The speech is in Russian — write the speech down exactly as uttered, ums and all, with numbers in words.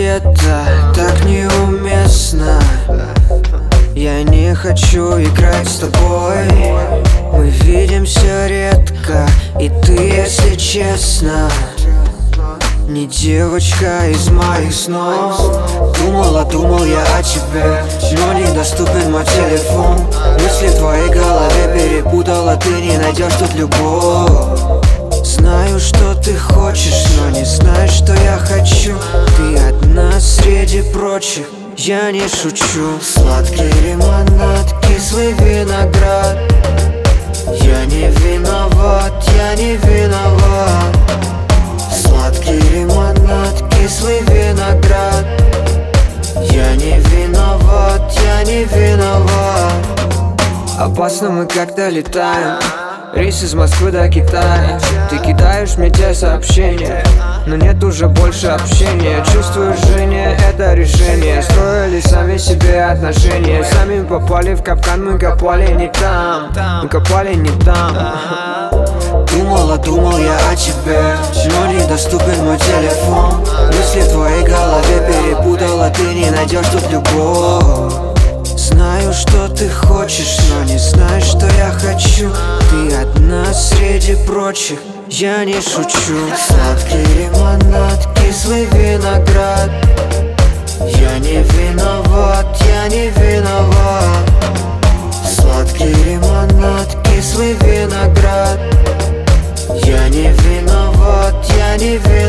это так неуместно. Я не хочу играть с тобой. Мы видимся редко, и ты, если честно, не девочка из моих снов. Думала, думал я о тебе, но недоступен мой телефон. Мысли в твоей голове перепутала, ты не найдешь тут любовь. Знаю, что ты хочешь, но не знаешь, что я хочу. Ты одна среди прочих, я не шучу. Сладкий лимонад, кислый виноград. Я не виноват, я не виноват. Сладкий лимонад, кислый виноград. Я не виноват, я не виноват. Опасно мы как-то летаем, рейс из Москвы до Китая. Ты кидаешь мне те сообщения, но нет уже больше общения. Чувствую жжение, это решение. Строили сами себе отношения, сами попали в капкан, мы копали не там. Мы копали не там. Думала, думал я о тебе, но недоступен мой телефон. Мысли в твоей голове перепутала, ты не найдешь тут любовь. Знаю, что ты хочешь, но не знаешь, что я хочу. Ты одна среди прочих, я не шучу. Сладкий лимонад, кислый виноград. Я не виноват, я не виноват. Сладкий лимонад, кислый виноград. Я не виноват, я не виноват.